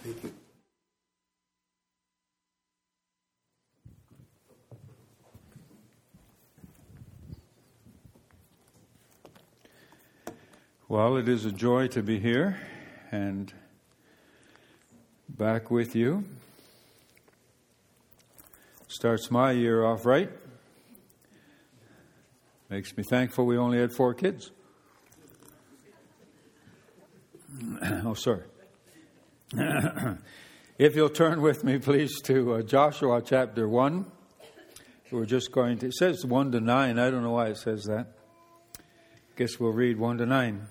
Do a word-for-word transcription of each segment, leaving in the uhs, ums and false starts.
Thank you. Well, it is a joy to be here and back with you. Starts my year off right. Makes me thankful we only had four kids. Oh, sorry. If you'll turn with me, please, to uh, Joshua chapter one. We're just going to, it says one to nine. I don't know why it says that. Guess we'll read one to nine.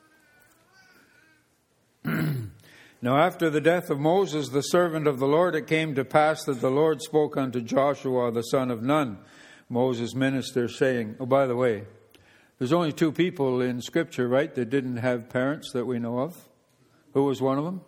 Now after the death of Moses, the servant of the Lord, it came to pass that the Lord spoke unto Joshua, the son of Nun, Moses' minister, saying, oh, by the way, there's only two people in Scripture, right, that didn't have parents that we know of. Who was one of them?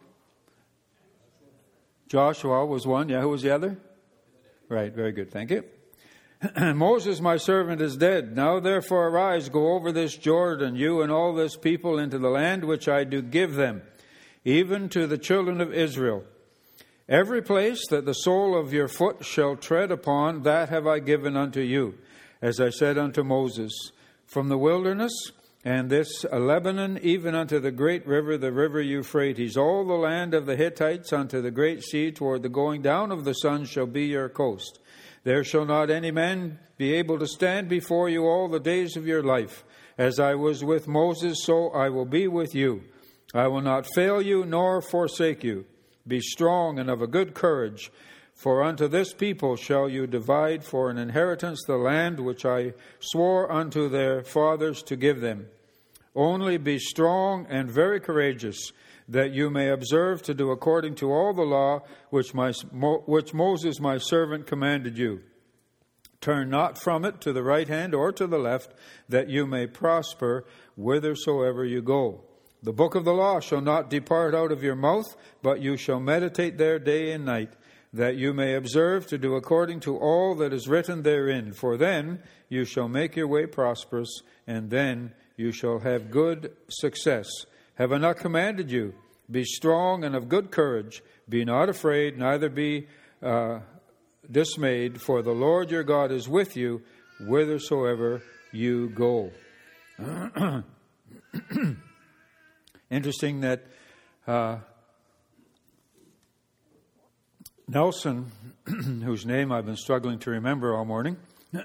Joshua was one. Yeah, who was the other? Right, very good. Thank you. Moses, my servant, is dead. Now therefore arise, go over this Jordan, you and all this people, into the land which I do give them, even to the children of Israel. Every place that the sole of your foot shall tread upon, that have I given unto you, as I said unto Moses, from the wilderness and this Lebanon, even unto the great river, the river Euphrates, all the land of the Hittites unto the great sea, toward the going down of the sun shall be your coast. There shall not any man be able to stand before you all the days of your life. As I was with Moses, so I will be with you. I will not fail you nor forsake you. Be strong and of a good courage, for unto this people shall you divide for an inheritance the land which I swore unto their fathers to give them. Only be strong and very courageous, that you may observe to do according to all the law which, my, which Moses my servant commanded you. Turn not from it to the right hand or to the left, that you may prosper whithersoever you go. The book of the law shall not depart out of your mouth, but you shall meditate there day and night, that you may observe to do according to all that is written therein. For then you shall make your way prosperous, and then you shall have good success. Have I not commanded you? Be strong and of good courage. Be not afraid, neither be uh, dismayed, for the Lord your God is with you whithersoever you go. Interesting that uh, Nelson, whose name I've been struggling to remember all morning,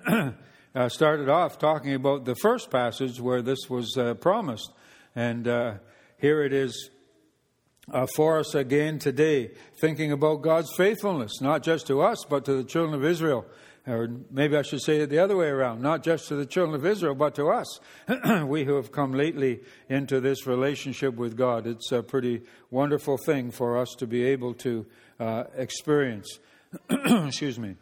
uh, started off talking about the first passage where this was uh, promised. And uh, here it is uh, for us again today, thinking about God's faithfulness, not just to us, but to the children of Israel. Or maybe I should say it the other way around, not just to the children of Israel, but to us. We who have come lately into this relationship with God. It's a pretty wonderful thing for us to be able to uh, experience. Excuse me.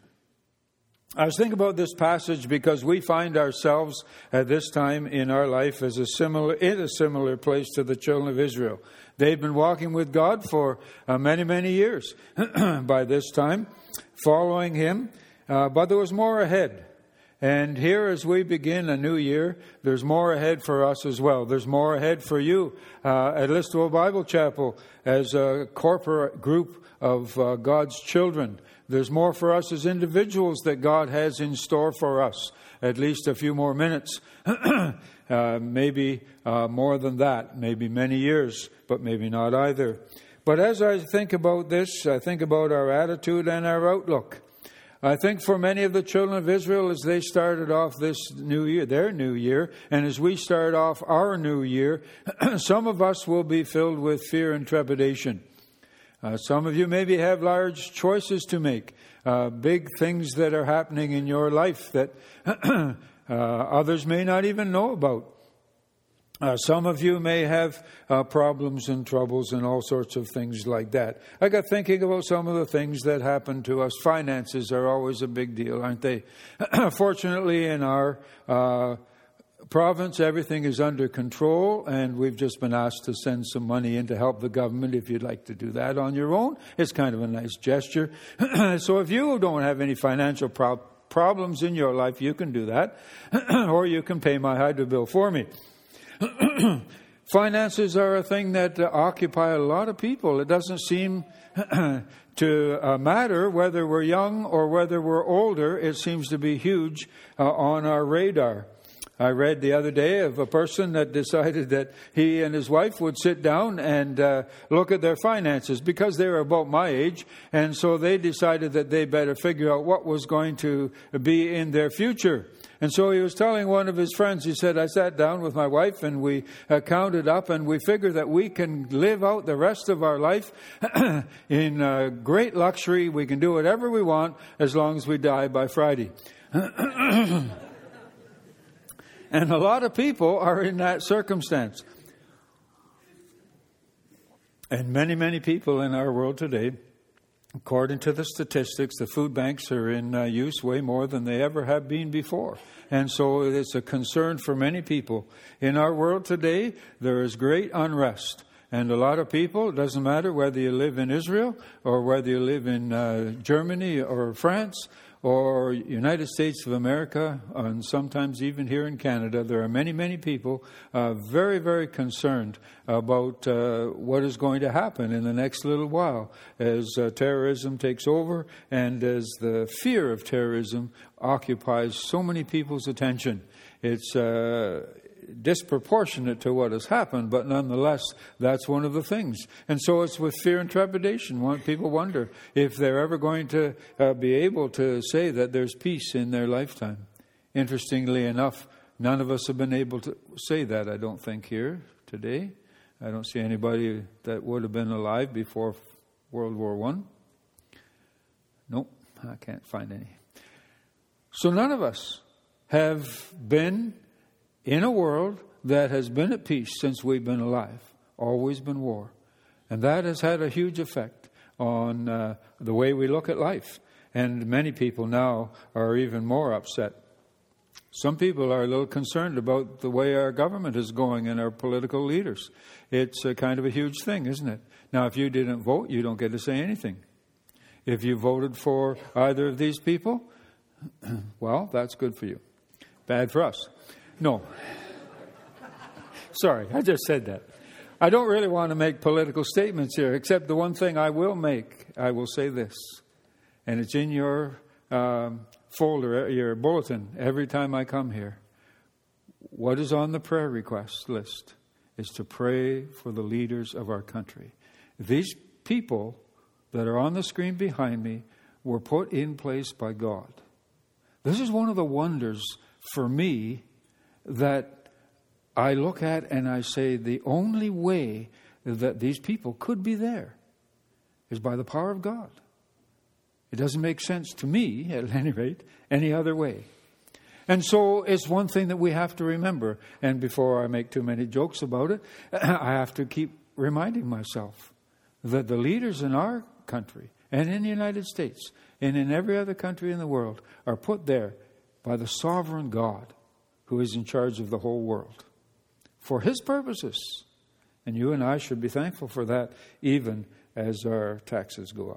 I was thinking about this passage because we find ourselves at this time in our life as a similar in a similar place to the children of Israel. They've been walking with God for uh, many, many years by this time, following Him. Uh, but there was more ahead. And here as we begin a new year, there's more ahead for us as well. There's more ahead for you uh, at Listowel Bible Chapel as a corporate group of uh, God's children. There's more for us as individuals that God has in store for us. At least a few more minutes. uh, maybe uh, more than that. Maybe many years, but maybe not either. But as I think about this, I think about our attitude and our outlook. I think for many of the children of Israel, as they started off this new year, their new year, and as we start off our new year, some of us will be filled with fear and trepidation. Uh, some of you maybe have large choices to make, uh, big things that are happening in your life that uh, others may not even know about. Uh, some of you may have uh, problems and troubles and all sorts of things like that. I got thinking about some of the things that happen to us. Finances are always a big deal, aren't they? Fortunately, in our uh, province, everything is under control, and we've just been asked to send some money in to help the government. If you'd like to do that on your own, it's kind of a nice gesture. So if you don't have any financial problems, problems in your life, you can do that. Or you can pay my hydro bill for me. Finances are a thing that uh, occupy a lot of people. It doesn't seem to uh, matter whether we're young or whether we're older. It seems to be huge uh, on our radar. I read the other day of a person that decided that he and his wife would sit down and uh, look at their finances because they were about my age. And so they decided that they better figure out what was going to be in their future. And so he was telling one of his friends, he said, I sat down with my wife and we uh, counted up and we figure that we can live out the rest of our life in uh, great luxury. We can do whatever we want as long as we die by Friday. And a lot of people are in that circumstance. And many, many people in our world today, according to the statistics, the food banks are in uh, use way more than they ever have been before. And so it's a concern for many people. In our world today, there is great unrest. And a lot of people, it doesn't matter whether you live in Israel or whether you live in uh, Germany or France or United States of America, and sometimes even here in Canada, there are many, many people uh, very, very concerned about uh, what is going to happen in the next little while as uh, terrorism takes over and as the fear of terrorism occupies so many people's attention. It's uh, disproportionate to what has happened, but nonetheless, that's one of the things. And so it's with fear and trepidation. People wonder if they're ever going to uh, be able to say that there's peace in their lifetime. Interestingly enough, none of us have been able to say that, I don't think, here today. I don't see anybody that would have been alive before World War One. Nope, I can't find any. So none of us have been in a world that has been at peace since we've been alive. Always been war. And that has had a huge effect on uh, the way we look at life. And many people now are even more upset. Some people are a little concerned about the way our government is going and our political leaders. It's a kind of a huge thing, isn't it? Now, if you didn't vote, you don't get to say anything. If you voted for either of these people, well, that's good for you. Bad for us. No. Sorry, I just said that. I don't really want to make political statements here, except the one thing I will make, I will say this. And it's in your um, folder, your bulletin, every time I come here. What is on the prayer request list is to pray for the leaders of our country. These people that are on the screen behind me were put in place by God. This is one of the wonders for me that I look at and I say the only way that these people could be there is by the power of God. It doesn't make sense to me, at any rate, any other way. And so it's one thing that we have to remember. And before I make too many jokes about it, I have to keep reminding myself that the leaders in our country and in the United States and in every other country in the world are put there by the sovereign God who is in charge of the whole world for His purposes. And you and I should be thankful for that even as our taxes go up.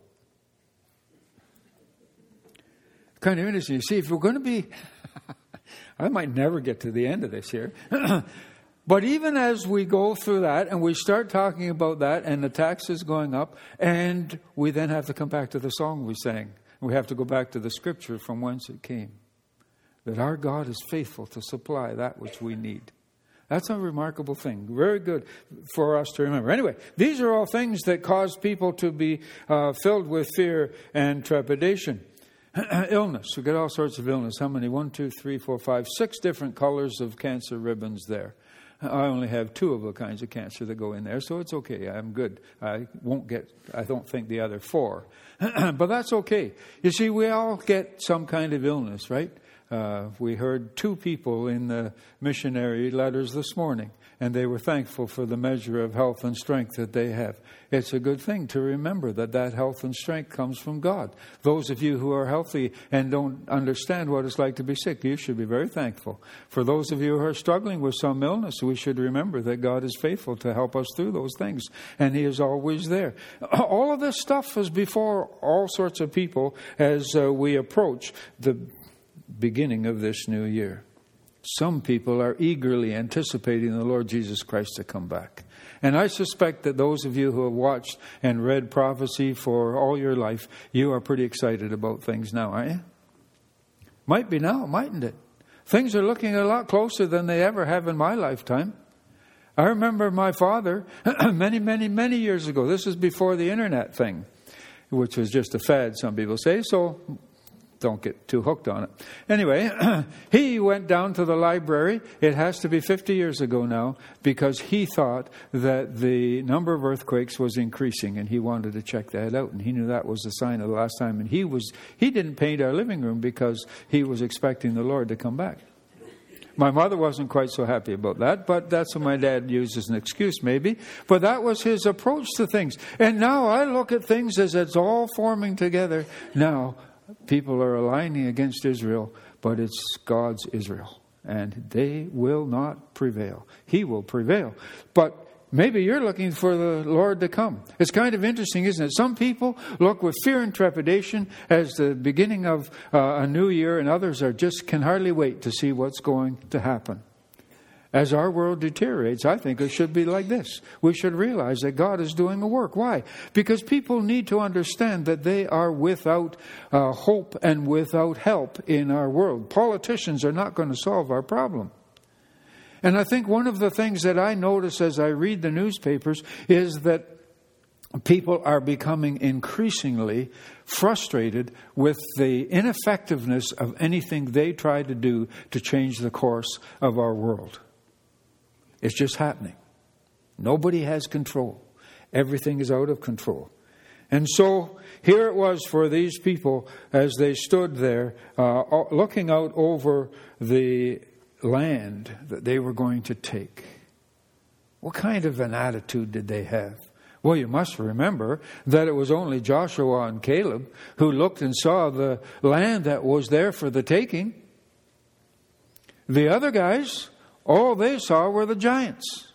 Kind of interesting. You see, if we're going to be, I might never get to the end of this here. But even as we go through that and we start talking about that and the taxes going up, and we then have to come back to the song we sang. We have to go back to the scripture from whence it came. That our God is faithful to supply that which we need. That's a remarkable thing. Very good for us to remember. Anyway, these are all things that cause people to be uh, filled with fear and trepidation. Illness. We get all sorts of illness. How many? One, two, three, four, five, six different colors of cancer ribbons there. I only have two of the kinds of cancer that go in there, so it's okay. I'm good. I won't get, I don't think, the other four. But that's okay. You see, we all get some kind of illness, right? Uh, we heard two people in the missionary letters this morning, and they were thankful for the measure of health and strength that they have. It's a good thing to remember that that health and strength comes from God. Those of you who are healthy and don't understand what it's like to be sick, you should be very thankful. For those of you who are struggling with some illness, we should remember that God is faithful to help us through those things, and He is always there. All of this stuff is before all sorts of people as uh, we approach the beginning of this new year. some people are eagerly anticipating the Lord Jesus Christ to come back. And I suspect that those of you who have watched and read prophecy for all your life, you are pretty excited about things now, aren't you? Might be now, mightn't it? Things are looking a lot closer than they ever have in my lifetime. I remember my father many, many, many years ago. This is before the internet thing, which was just a fad, some people say, so don't get too hooked on it. Anyway, he went down to the library. It has to be fifty years ago now, because he thought that the number of earthquakes was increasing, and he wanted to check that out. And he knew that was the sign of the last time. And he was he didn't paint our living room because he was expecting the Lord to come back. My mother wasn't quite so happy about that, but that's what my dad used as an excuse maybe. But that was his approach to things. And now I look at things as it's all forming together. Now, people are aligning against Israel, but it's God's Israel. And they will not prevail. He will prevail. But maybe you're looking for the Lord to come. It's kind of interesting, isn't it? Some people look with fear and trepidation as the beginning of uh, a new year, and others are just can hardly wait to see what's going to happen. As our world deteriorates, I think it should be like this. We should realize that God is doing a work. Why? Because people need to understand that they are without uh, hope and without help in our world. Politicians are not going to solve our problem. And I think one of the things that I notice as I read the newspapers is that people are becoming increasingly frustrated with the ineffectiveness of anything they try to do to change the course of our world. It's just happening. Nobody has control. Everything is out of control. And so here it was for these people as they stood there uh, looking out over the land that they were going to take. What kind of an attitude did they have? Well, you must remember that it was only Joshua and Caleb who looked and saw the land that was there for the taking. The other guys, all they saw were the giants.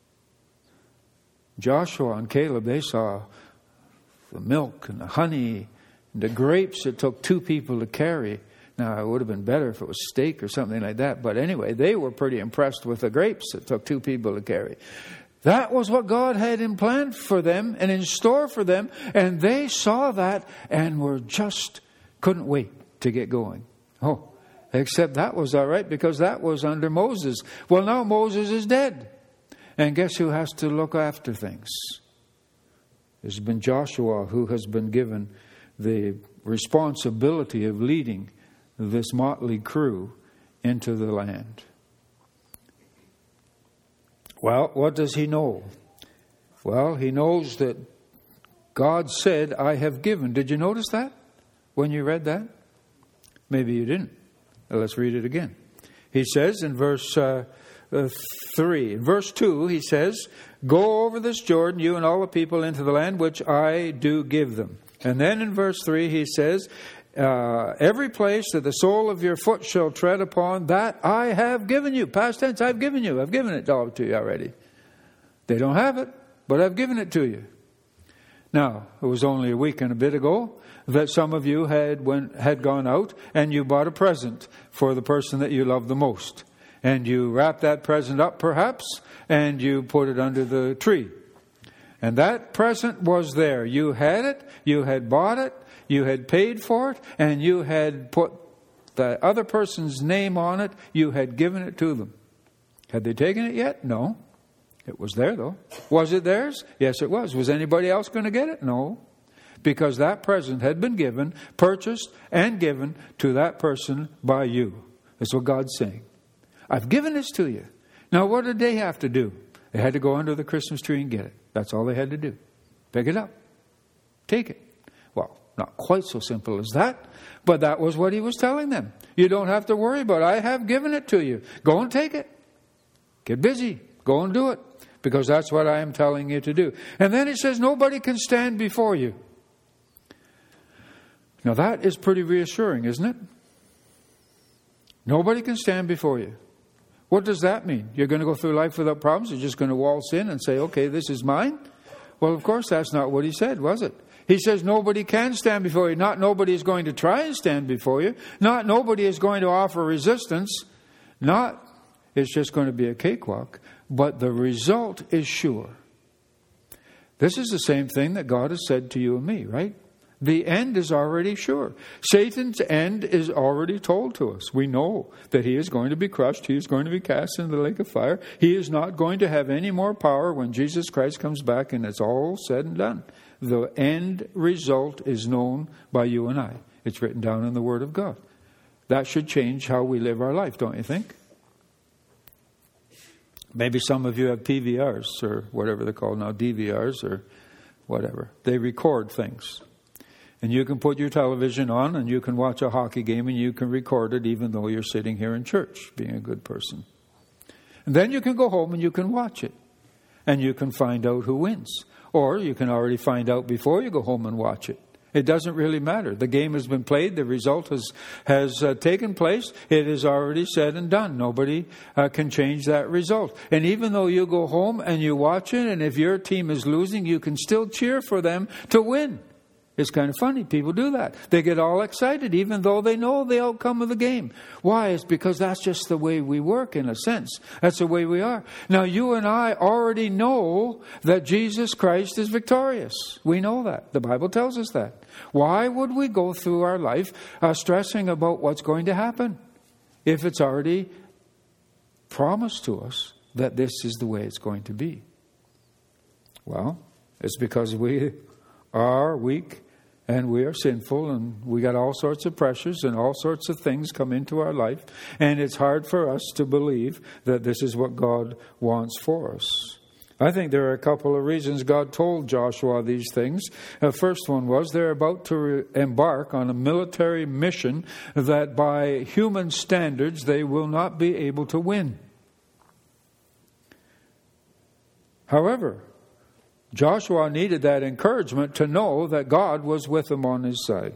Joshua and Caleb, they saw the milk and the honey and the grapes it took two people to carry. Now, it would have been better if it was steak or something like that. But anyway, they were pretty impressed with the grapes it took two people to carry. That was what God had in plan for them and in store for them. And they saw that and were just couldn't wait to get going. Oh, except that was all right because that was under Moses. Well, now Moses is dead. And guess who has to look after things? It's been Joshua who has been given the responsibility of leading this motley crew into the land. Well, what does he know? Well, he knows that God said, I have given. Did you notice that when you read that? Maybe you didn't. Well, let's read it again. He says in verse uh, uh, three, in verse two, he says, go over this Jordan, you and all the people, into the land which I do give them. And then in verse three, he says, Uh, every place that the sole of your foot shall tread upon, that I have given you. Past tense, I've given you. I've given it all to you already. They don't have it, but I've given it to you. Now, it was only a week and a bit ago that some of you had went, had gone out and you bought a present for the person that you love the most. And you wrapped that present up, perhaps, and you put it under the tree. And that present was there. You had it. You had bought it. You had paid for it, and you had put the other person's name on it. You had given it to them. Had they taken it yet? No. It was there, though. Was it theirs? Yes, it was. Was anybody else going to get it? No. Because that present had been given, purchased, and given to that person by you. That's what God's saying. I've given this to you. Now, what did they have to do? They had to go under the Christmas tree and get it. That's all they had to do. Pick it up. Take it. Well, not quite so simple as that, but that was what he was telling them. You don't have to worry about it. I have given it to you. Go and take it. Get busy. Go and do it, because that's what I am telling you to do. And then he says, nobody can stand before you. Now that is pretty reassuring, isn't it? Nobody can stand before you. What does that mean? You're going to go through life without problems? You're just going to waltz in and say, okay, this is mine? Well, of course, that's not what he said, was it? He says nobody can stand before you. Not nobody is going to try and stand before you. Not nobody is going to offer resistance. Not it's just going to be a cakewalk, but the result is sure. This is the same thing that God has said to you and me, right? The end is already sure. Satan's end is already told to us. We know that he is going to be crushed. He is going to be cast into the lake of fire. He is not going to have any more power when Jesus Christ comes back and it's all said and done. The end result is known by you and I. It's written down in the Word of God. That should change how we live our life, don't you think? Maybe some of you have P V Rs or whatever they're called now, D V Rs or whatever. They record things. And you can put your television on and you can watch a hockey game and you can record it even though you're sitting here in church being a good person. And then you can go home and you can watch it. And you can find out who wins. Or you can already find out before you go home and watch it. It doesn't really matter. The game has been played. The result has has uh, taken place. It is already said and done. Nobody uh, can change that result. And even though you go home and you watch it, and if your team is losing, you can still cheer for them to win. It's kind of funny. People do that. They get all excited even though they know the outcome of the game. Why? It's because that's just the way we work in a sense. That's the way we are. Now you and I already know that Jesus Christ is victorious. We know that. The Bible tells us that. Why would we go through our life uh, stressing about what's going to happen if it's already promised to us that this is the way it's going to be? Well, it's because we are weak. And we are sinful, and we got all sorts of pressures and all sorts of things come into our life. And it's hard for us to believe that this is what God wants for us. I think there are a couple of reasons God told Joshua these things. The first one was they're about to re- embark on a military mission that by human standards they will not be able to win. However, Joshua needed that encouragement to know that God was with him on his side.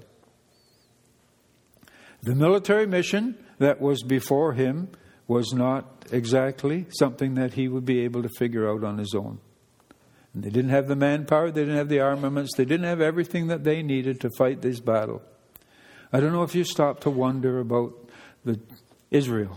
The military mission that was before him was not exactly something that he would be able to figure out on his own. And they didn't have the manpower, they didn't have the armaments, they didn't have everything that they needed to fight this battle. I don't know if you stop to wonder about the Israel.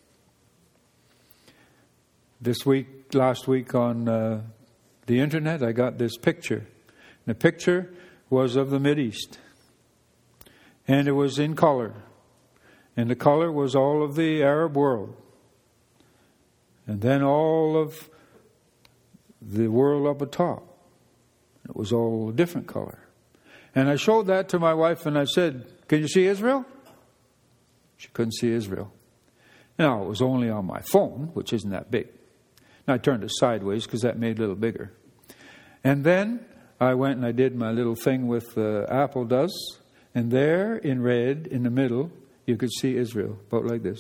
This week, last week on Uh, the internet, I got this picture. The picture was of the Mideast. And it was in color. And the color was all of the Arab world. And then all of the world up atop. It was all a different color. And I showed that to my wife and I said, "Can you see Israel?" She couldn't see Israel. Now, it was only on my phone, which isn't that big. And I turned it sideways because that made it a little bigger. And then I went and I did my little thing with uh, Apple does. And there in red in the middle, you could see Israel, about like this.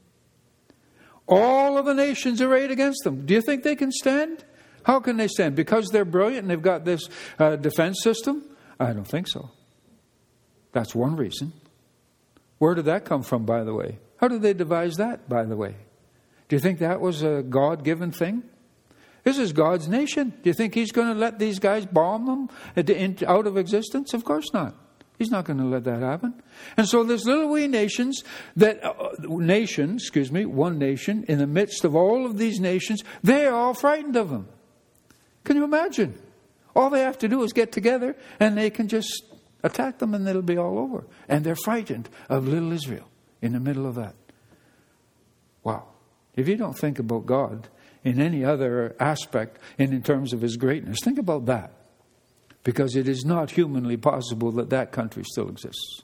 All of the nations arrayed against them. Do you think they can stand? How can they stand? Because they're brilliant and they've got this uh, defense system? I don't think so. That's one reason. Where did that come from, by the way? How did they devise that, by the way? Do you think that was a God-given thing? This is God's nation. Do you think He's going to let these guys bomb them out of existence? Of course not. He's not going to let that happen. And so there's little wee nations, that uh, nation, excuse me, one nation, in the midst of all of these nations, they're all frightened of them. Can you imagine? All they have to do is get together and they can just attack them and it'll be all over. And they're frightened of little Israel in the middle of that. Wow. If you don't think about God in any other aspect and in terms of His greatness, think about that. Because it is not humanly possible that that country still exists.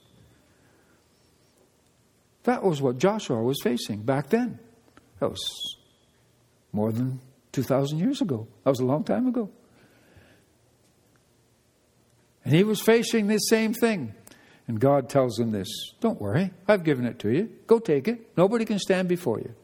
That was what Joshua was facing back then. That was more than two thousand years ago. That was a long time ago. And he was facing this same thing. And God tells him this: don't worry, I've given it to you. Go take it. Nobody can stand before you.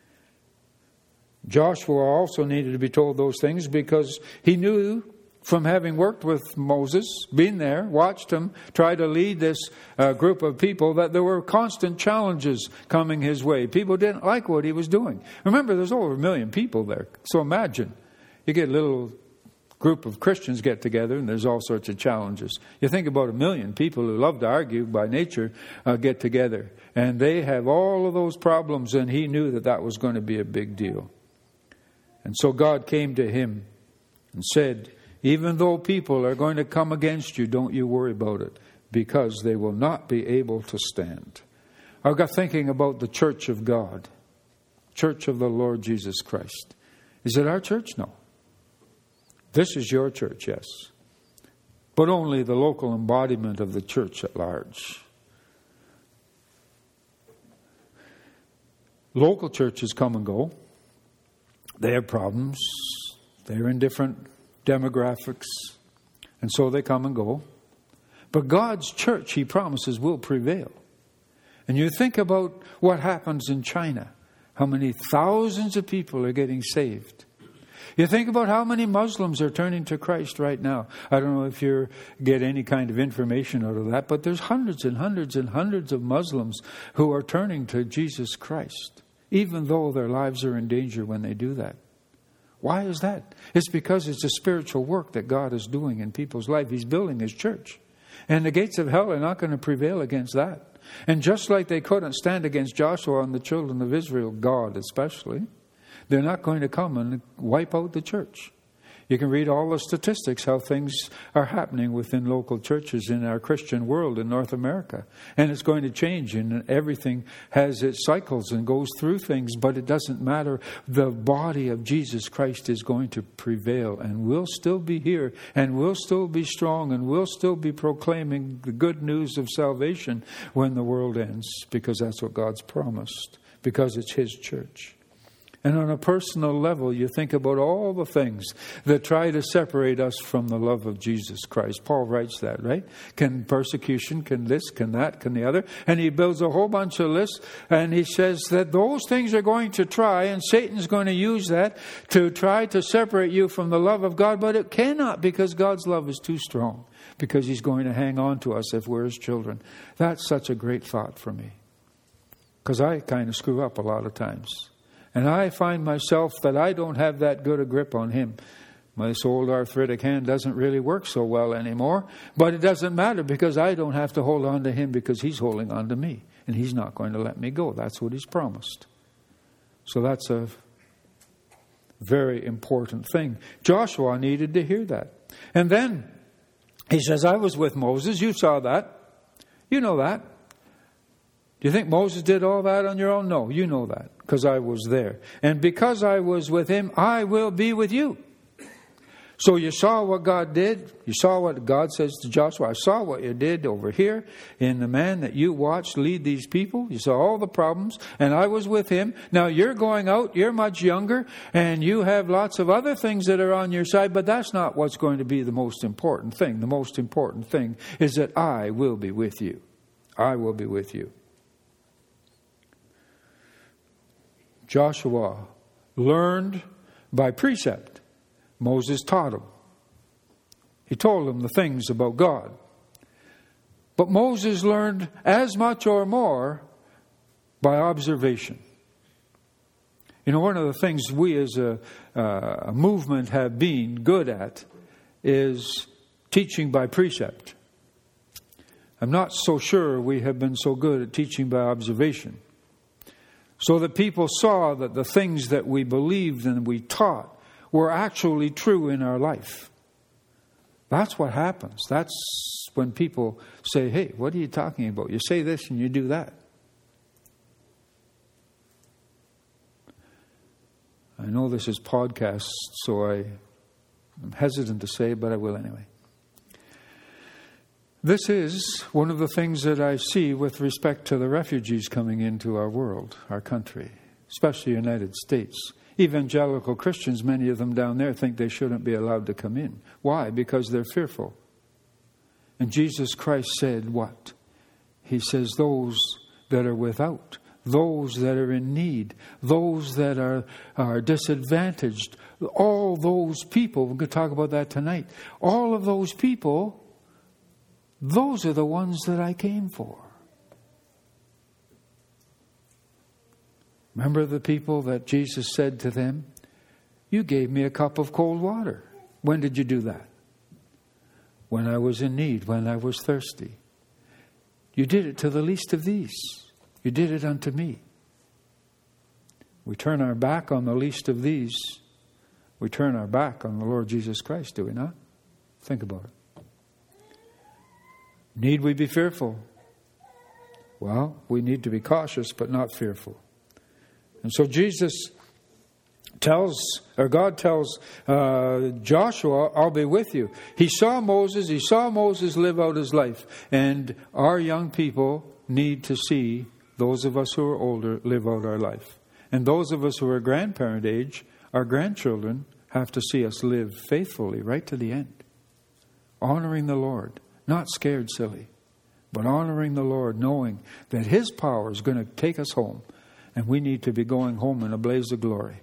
Joshua also needed to be told those things because he knew, from having worked with Moses, been there, watched him try to lead this uh, group of people, that there were constant challenges coming his way. People didn't like what he was doing. Remember, there's over a million people there. So imagine, you get little group of Christians get together and there's all sorts of challenges. You think about a million people who love to argue by nature uh, get together. And they have all of those problems, and he knew that that was going to be a big deal. And so God came to him and said, even though people are going to come against you, don't you worry about it, because they will not be able to stand. I got thinking about the church of God, church of the Lord Jesus Christ. Is it our church? No. This is your church, yes. But only the local embodiment of the church at large. Local churches come and go. They have problems. They're in different demographics. And so they come and go. But God's church, he promises, will prevail. And you think about what happens in China. How many thousands of people are getting saved. You think about how many Muslims are turning to Christ right now. I don't know if you get any kind of information out of that, but there's hundreds and hundreds and hundreds of Muslims who are turning to Jesus Christ, even though their lives are in danger when they do that. Why is that? It's because it's a spiritual work that God is doing in people's life. He's building his church. And the gates of hell are not going to prevail against that. And just like they couldn't stand against Joshua and the children of Israel, God especially, they're not going to come and wipe out the church. You can read all the statistics, how things are happening within local churches in our Christian world in North America. And it's going to change, and everything has its cycles and goes through things, but it doesn't matter. The body of Jesus Christ is going to prevail, and we'll still be here, and we'll still be strong, and we'll still be proclaiming the good news of salvation when the world ends, because that's what God's promised, because it's his church. And on a personal level, you think about all the things that try to separate us from the love of Jesus Christ. Paul writes that, right? Can persecution, can this, can that, can the other. And he builds a whole bunch of lists. And he says that those things are going to try, and Satan's going to use that to try to separate you from the love of God. But it cannot, because God's love is too strong. Because he's going to hang on to us if we're his children. That's such a great thought for me. Because I kind of screw up a lot of times. And I find myself that I don't have that good a grip on him. This old arthritic hand doesn't really work so well anymore. But it doesn't matter, because I don't have to hold on to him, because he's holding on to me. And he's not going to let me go. That's what he's promised. So that's a very important thing. Joshua needed to hear that. And then he says, I was with Moses. You saw that. You know that. Do you think Moses did all that on your own? No, you know that, because I was there. And because I was with him, I will be with you. So you saw what God did. You saw what God says to Joshua. I saw what you did over here in the man that you watched lead these people. You saw all the problems, and I was with him. Now you're going out, you're much younger, and you have lots of other things that are on your side, but that's not what's going to be the most important thing. The most important thing is that I will be with you. I will be with you. Joshua learned by precept. Moses taught him. He told him the things about God. But Moses learned as much or more by observation. You know, one of the things we as a, uh, a movement have been good at is teaching by precept. I'm not so sure we have been so good at teaching by observation. So that people saw that the things that we believed and we taught were actually true in our life. That's what happens. That's when people say, hey, what are you talking about? You say this and you do that. I know this is podcast, so I am hesitant to say it, but I will anyway. This is one of the things that I see with respect to the refugees coming into our world, our country, especially the United States. Evangelical Christians, many of them down there, think they shouldn't be allowed to come in. Why? Because they're fearful. And Jesus Christ said what? He says those that are without, those that are in need, those that are, are disadvantaged, all those people, we're going to talk about that tonight, all of those people, those are the ones that I came for. Remember the people that Jesus said to them, you gave me a cup of cold water. When did you do that? When I was in need, when I was thirsty. You did it to the least of these. You did it unto me. We turn our back on the least of these. We turn our back on the Lord Jesus Christ, do we not? Think about it. Need we be fearful? Well, we need to be cautious, but not fearful. And so Jesus tells, or God tells uh, Joshua, I'll be with you. He saw Moses, he saw Moses live out his life. And our young people need to see those of us who are older live out our life. And those of us who are grandparent age, our grandchildren have to see us live faithfully right to the end. Honoring the Lord, not scared silly, but honoring the Lord, knowing that His power is going to take us home. And we need to be going home in a blaze of glory.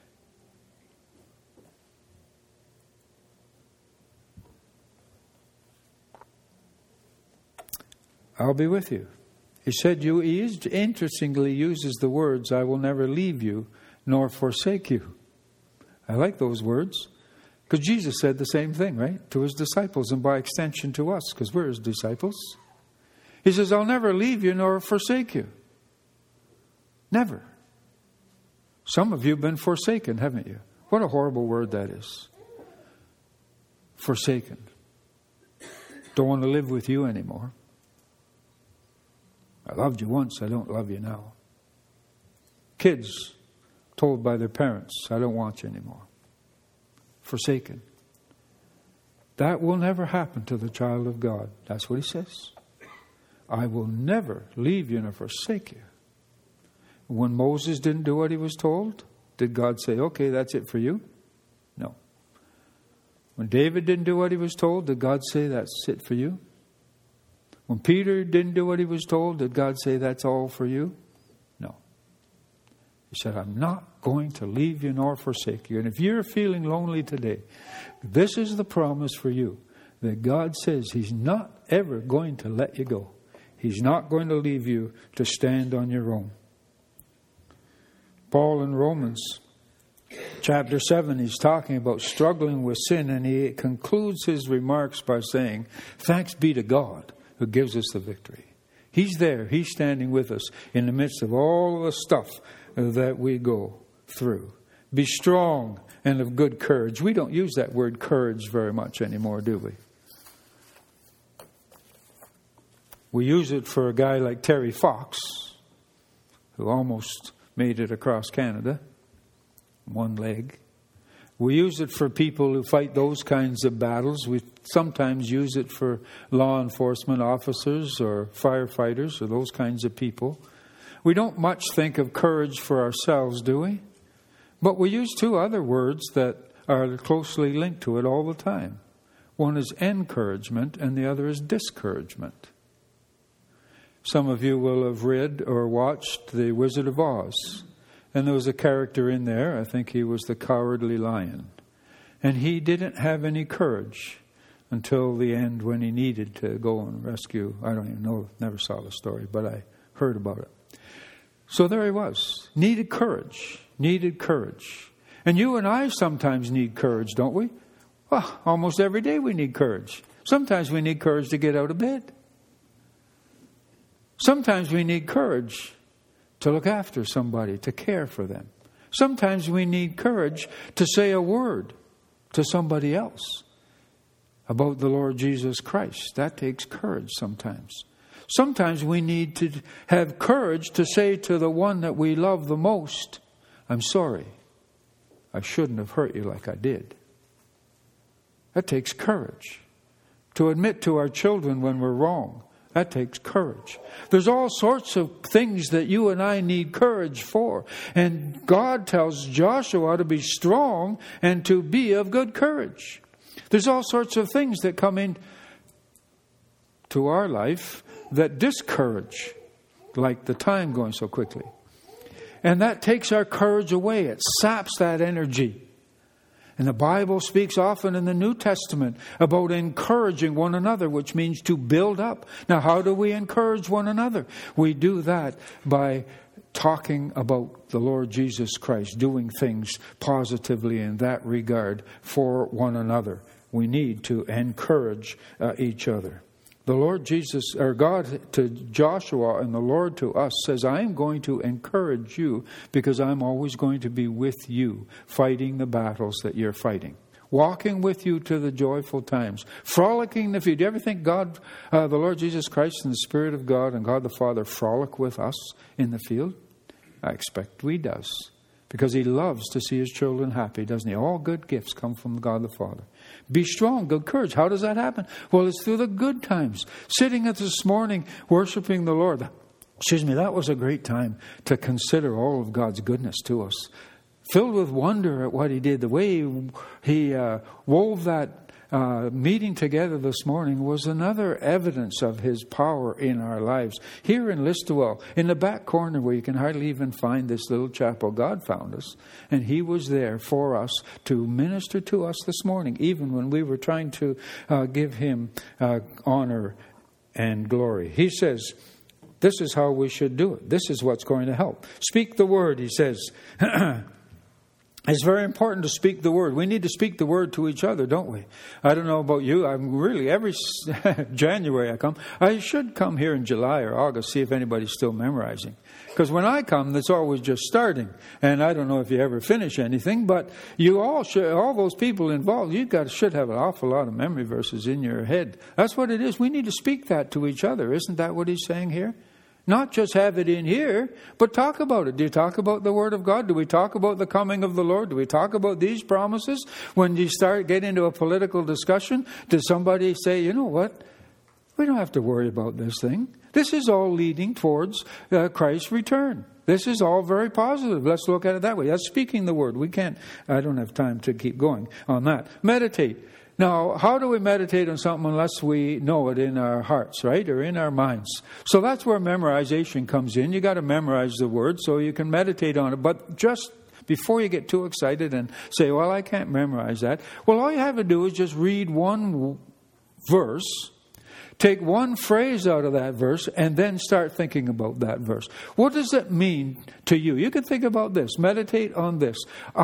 I'll be with you. He said, you, he interestingly uses the words, I will never leave you nor forsake you. I like those words. Because Jesus said the same thing, right? To His disciples and by extension to us, because we're His disciples. He says, I'll never leave you nor forsake you. Never. Some of you have been forsaken, haven't you? What a horrible word that is. Forsaken. Don't want to live with you anymore. I loved you once, I don't love you now. Kids told by their parents, I don't want you anymore. Forsaken. That will never happen to the child of God. That's what He says. I will never leave you nor forsake you. When Moses didn't do what he was told, did God say, okay, that's it for you? No. When David didn't do what he was told, did God say, that's it for you? When Peter didn't do what he was told, did God say, that's all for you? No. He said, I'm not going to leave you nor forsake you. And if you're feeling lonely today, this is the promise for you. That God says He's not ever going to let you go. He's not going to leave you to stand on your own. Paul in Romans chapter seven, he's talking about struggling with sin, and he concludes his remarks by saying, thanks be to God who gives us the victory. He's there. He's standing with us in the midst of all the stuff that we go through. Be strong and of good courage. We don't use that word courage very much anymore, do we? We use it for a guy like Terry Fox, who almost made it across Canada, one leg. We use it for people who fight those kinds of battles. We sometimes use it for law enforcement officers or firefighters or those kinds of people. We don't much think of courage for ourselves, do we? But we use two other words that are closely linked to it all the time. One is encouragement and the other is discouragement. Some of you will have read or watched The Wizard of Oz. And there was a character in there, I think he was the Cowardly Lion. And he didn't have any courage until the end when he needed to go and rescue. I don't even know, never saw the story, but I heard about it. So there he was. Needed courage. Needed courage. And you and I sometimes need courage, don't we? Well, almost every day we need courage. Sometimes we need courage to get out of bed. Sometimes we need courage to look after somebody, to care for them. Sometimes we need courage to say a word to somebody else about the Lord Jesus Christ. That takes courage sometimes. Sometimes we need to have courage to say to the one that we love the most, I'm sorry, I shouldn't have hurt you like I did. That takes courage. To admit to our children when we're wrong, that takes courage. There's all sorts of things that you and I need courage for. And God tells Joshua to be strong and to be of good courage. There's all sorts of things that come in to our life that discourage, like the time going so quickly. And that takes our courage away. It saps that energy. And the Bible speaks often in the New Testament about encouraging one another, which means to build up. Now, how do we encourage one another? We do that by talking about the Lord Jesus Christ, doing things positively in that regard for one another. We need to encourage uh, each other. The Lord Jesus, or God to Joshua and the Lord to us says, I am going to encourage you because I'm always going to be with you, fighting the battles that you're fighting. Walking with you to the joyful times. Frolicking the field. Do you ever think God, uh, the Lord Jesus Christ and the Spirit of God and God the Father frolic with us in the field? I expect He does. Because He loves to see His children happy, doesn't He? All good gifts come from God the Father. Be strong, good courage. How does that happen? Well, it's through the good times. Sitting at this morning, worshiping the Lord. Excuse me, that was a great time to consider all of God's goodness to us. Filled with wonder at what He did. The way He, he uh, wove that uh, meeting together this morning was another evidence of His power in our lives. Here in Listowel, in the back corner where you can hardly even find this little chapel, God found us. And He was there for us to minister to us this morning, even when we were trying to uh, give Him uh, honor and glory. He says, this is how we should do it. This is what's going to help. Speak the word, He says. It's very important to speak the word. We need to speak the word to each other, don't we? I don't know about you. I'm really, every January I come. I should come here in July or August, see if anybody's still memorizing. Because when I come, it's always just starting. And I don't know if you ever finish anything, but you all should, all those people involved, you got should have an awful lot of memory verses in your head. That's what it is. We need to speak that to each other. Isn't that what he's saying here? Not just have it in here, but talk about it. Do you talk about the Word of God? Do we talk about the coming of the Lord? Do we talk about these promises? When you start getting into a political discussion, does somebody say, you know what? We don't have to worry about this thing. This is all leading towards uh, Christ's return. This is all very positive. Let's look at it that way. That's speaking the Word. We can't, I don't have time to keep going on that. Meditate. Now, how do we meditate on something unless we know it in our hearts, right? Or in our minds. So that's where memorization comes in. You got to memorize the word so you can meditate on it. But just before you get too excited and say, well, I can't memorize that. Well, all you have to do is just read one verse, take one phrase out of that verse, and then start thinking about that verse. What does it mean to you? You can think about this. Meditate on this.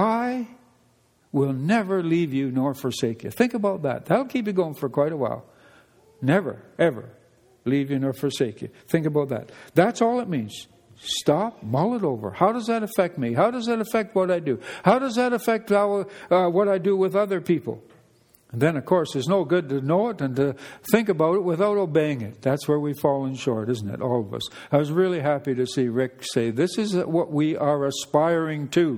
I will never leave you nor forsake you. Think about that. That'll keep you going for quite a while. Never, ever leave you nor forsake you. Think about that. That's all it means. Stop, mull it over. How does that affect me? How does that affect what I do? How does that affect how, uh, what I do with other people? And then, of course, it's no good to know it and to think about it without obeying it. That's where we've fallen short, isn't it? All of us. I was really happy to see Rick say, this is what we are aspiring to.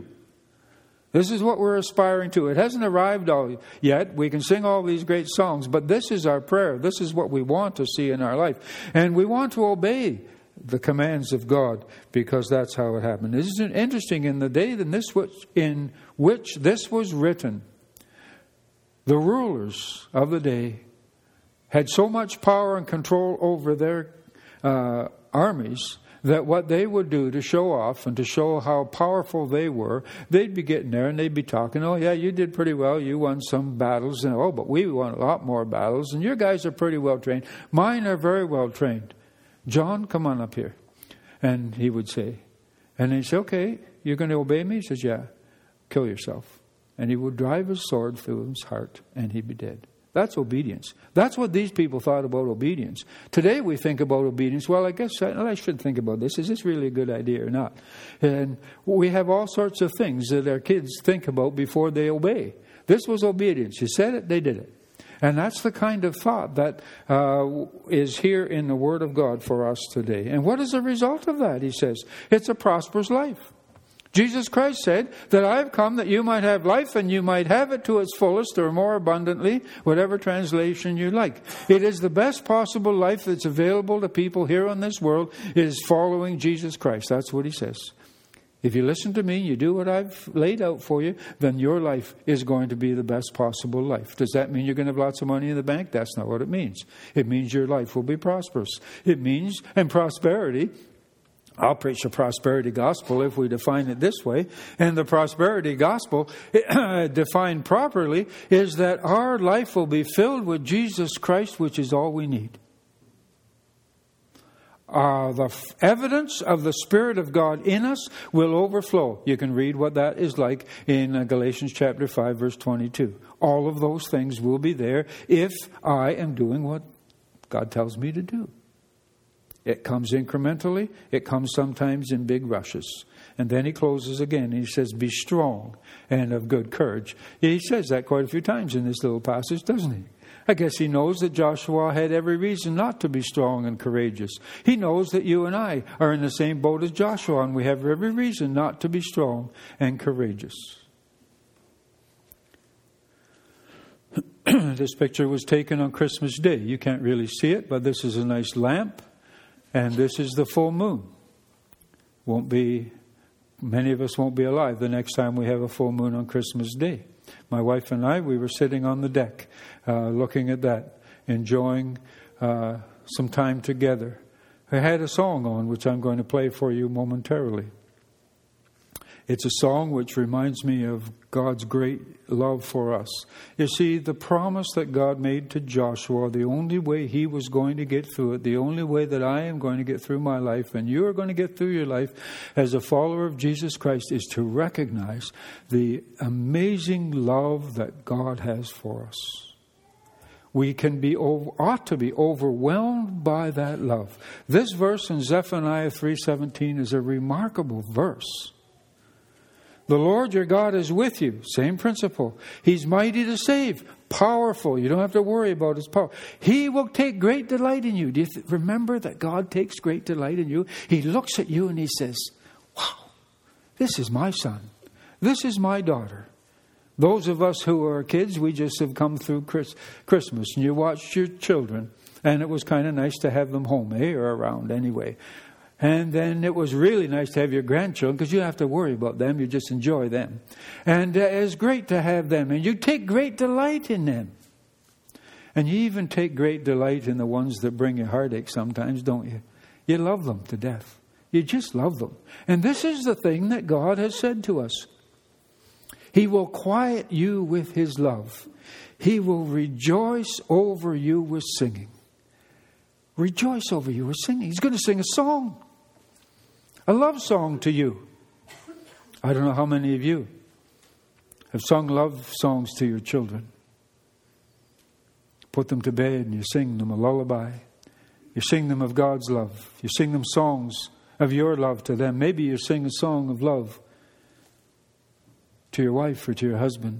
This is what we're aspiring to. It hasn't arrived all yet. We can sing all these great songs, but this is our prayer. This is what we want to see in our life. And we want to obey the commands of God because that's how it happened. Isn't it interesting? In the day in, this was, in which this was written, the rulers of the day had so much power and control over their uh, armies that what they would do to show off and to show how powerful they were, they'd be getting there and they'd be talking, oh yeah, you did pretty well, you won some battles, and oh, but we won a lot more battles, and your guys are pretty well trained. Mine are very well trained. John, come on up here. And he would say, and he'd say, okay, you're going to obey me? He says, yeah, kill yourself. And he would drive his sword through his heart, and he'd be dead. That's obedience. That's what these people thought about obedience. Today we think about obedience. Well, I guess I, I should think about this. Is this really a good idea or not? And we have all sorts of things that our kids think about before they obey. This was obedience. You said it, they did it. And that's the kind of thought that uh, is here in the Word of God for us today. And what is the result of that? He says, it's a prosperous life. Jesus Christ said that I have come that you might have life and you might have it to its fullest or more abundantly, whatever translation you like. It is the best possible life that's available to people here on this world is following Jesus Christ. That's what he says. If you listen to me, you do what I've laid out for you, then your life is going to be the best possible life. Does that mean you're going to have lots of money in the bank? That's not what it means. It means your life will be prosperous. It means, and prosperity, I'll preach the prosperity gospel if we define it this way. And the prosperity gospel, defined properly, is that our life will be filled with Jesus Christ, which is all we need. Uh, the f- evidence of the Spirit of God in us will overflow. You can read what that is like in uh, Galatians chapter five, verse twenty-two. All of those things will be there if I am doing what God tells me to do. It comes incrementally. It comes sometimes in big rushes. And then he closes again and he says, be strong and of good courage. He says that quite a few times in this little passage, doesn't he? I guess he knows that Joshua had every reason not to be strong and courageous. He knows that you and I are in the same boat as Joshua, and we have every reason not to be strong and courageous. This picture was taken on Christmas Day. You can't really see it, but this is a nice lamp, and this is the full moon. Won't be, many of us won't be alive the next time we have a full moon on Christmas Day. My wife and I, we were sitting on the deck, uh, looking at that, enjoying uh, some time together. I had a song on, which I'm going to play for you momentarily. It's a song which reminds me of God's great love for us. You see, the promise that God made to Joshua, the only way he was going to get through it, the only way that I am going to get through my life, and you are going to get through your life as a follower of Jesus Christ, is to recognize the amazing love that God has for us. We can be, ought to be overwhelmed by that love. This verse in Zephaniah three seventeen is a remarkable verse. The Lord your God is with you. Same principle. He's mighty to save. Powerful. You don't have to worry about his power. He will take great delight in you. Do you th- remember that God takes great delight in you? He looks at you and he says, wow, this is my son. This is my daughter. Those of us who are kids, we just have come through Chris- Christmas and you watched your children. And it was kind of nice to have them home, eh? Or around anyway. And then it was really nice to have your grandchildren because you don't have to worry about them. You just enjoy them. And uh, it's great to have them. And you take great delight in them. And you even take great delight in the ones that bring you heartache sometimes, don't you? You love them to death. You just love them. And this is the thing that God has said to us. He will quiet you with his love. He will rejoice over you with singing. Rejoice over you with singing. He's going to sing a song. A love song to you. I don't know how many of you have sung love songs to your children. Put them to bed and you sing them a lullaby. You sing them of God's love. You sing them songs of your love to them. Maybe you sing a song of love to your wife or to your husband.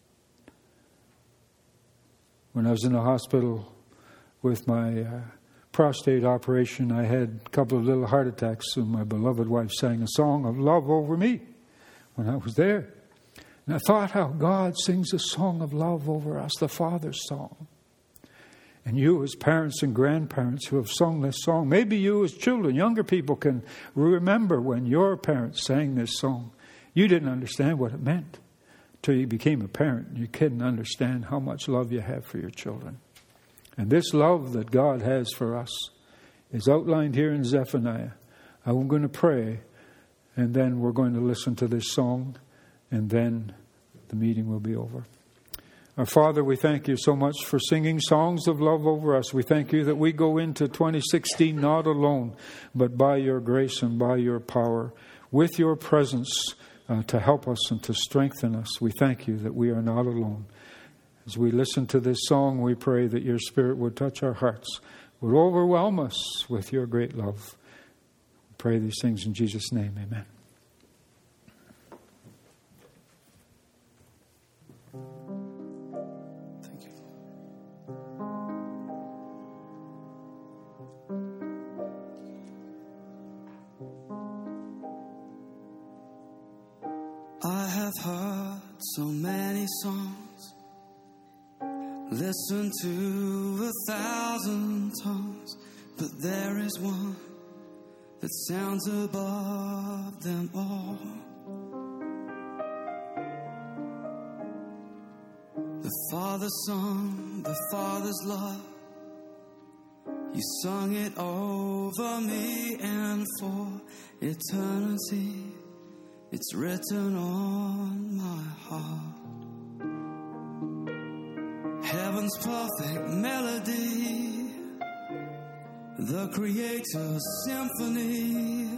When I was in the hospital with my uh, prostate operation, I had a couple of little heart attacks, and my beloved wife sang a song of love over me when I was there. And I thought how God sings a song of love over us, the Father's song. And you as parents and grandparents who have sung this song, maybe you as children, younger people can remember when your parents sang this song. You didn't understand what it meant until you became a parent. You couldn't understand how much love you have for your children. And this love that God has for us is outlined here in Zephaniah. I'm going to pray, and then we're going to listen to this song, and then the meeting will be over. Our Father, we thank you so much for singing songs of love over us. We thank you that we go into twenty sixteen not alone, but by your grace and by your power, with your presence uh, to help us and to strengthen us. We thank you that we are not alone. As we listen to this song, we pray that your Spirit would touch our hearts, would overwhelm us with your great love. We pray these things in Jesus' name. Amen. Thank you. I have heard so many songs, listen to a thousand tongues, but there is one that sounds above them all. The Father's song, the Father's love, you sung it over me, and for eternity it's written on my heart. Heaven's perfect melody, the Creator's symphony.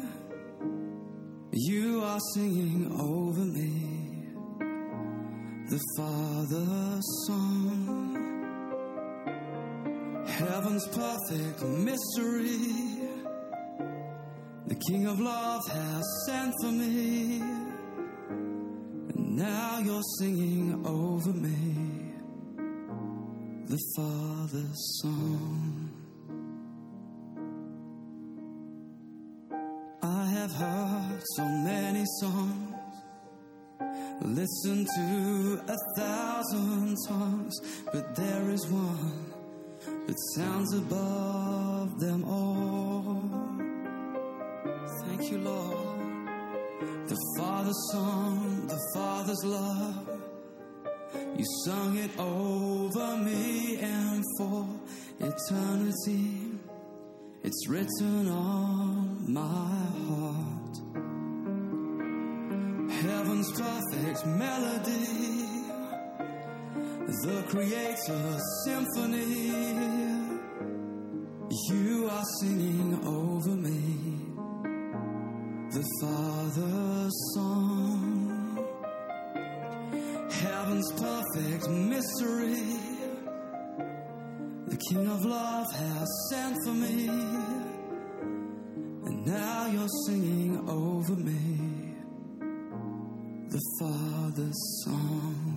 You are singing over me, the Father's song, heaven's perfect mystery. The King of Love has sent for me, and now you're singing over me, the Father's song. I have heard so many songs, listened to a thousand tongues, but there is one that sounds above them all. Thank you, Lord. The Father's song, the Father's love. You sung it over me and for eternity. It's written on my heart. Heaven's perfect melody, the Creator's symphony. You are singing over me, the Father's song, heaven's perfect mystery. The King of Love has sent for me, and now you're singing over me, the Father's song.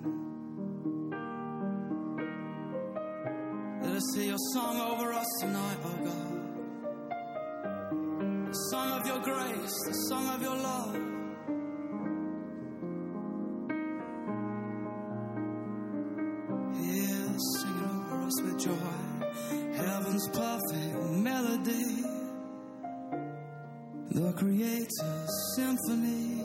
Let us hear your song over us tonight, oh God. The song of your grace, the song of your love. Here, singing over us with joy, heaven's perfect melody, the Creator's symphony.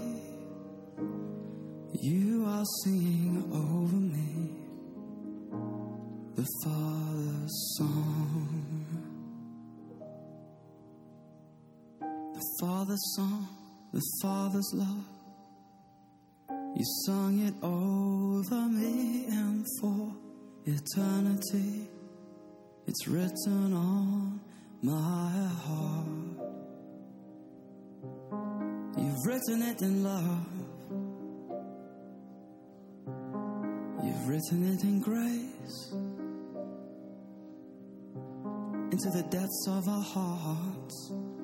You are singing over me, the Father's song. The Father's song, the Father's love. You sung it over me and for eternity. It's written on my heart. You've written it in love. You've written it in grace, into the depths of our hearts.